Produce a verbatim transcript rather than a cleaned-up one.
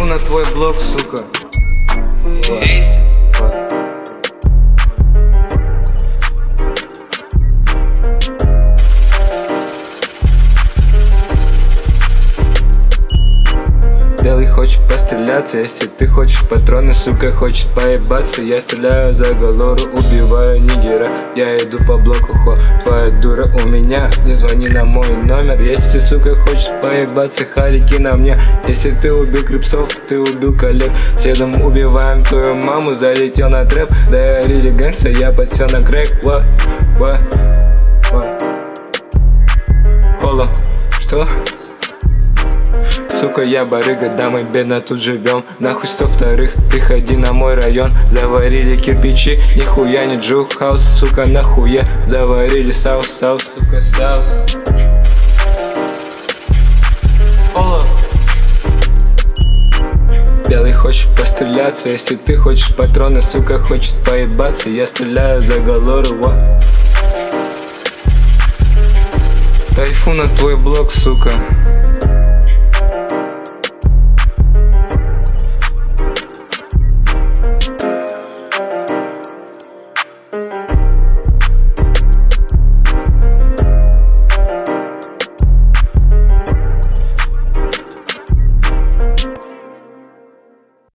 Кайфу на твой блок, сука. Белый хочет постреляться, если ты хочешь патроны, сука хочет поебаться. Я стреляю за галору, убиваю нигера. Я иду по блоку, хо, твоя дура у меня. Не звони на мой номер, если сука хочешь поебаться, халики на мне. Если ты убил крипсов, ты убил коллег. Следом убиваем твою маму, залетел на трэп. Да я риди гэнгста, я подсел на крэк. Ва, ва, ва. Холо, что? Сука, я барыга, да мы бедно тут живем. Нахуй сто вторых, приходи на мой район. Заварили кирпичи, нихуя не джук-хаус. Сука, нахуя заварили саус-саус. Сука, саус. Ола. Белый хочет постреляться, если ты хочешь патроны, сука хочет поебаться. Я стреляю за галору, ва. Кайфу на твой блок, сука.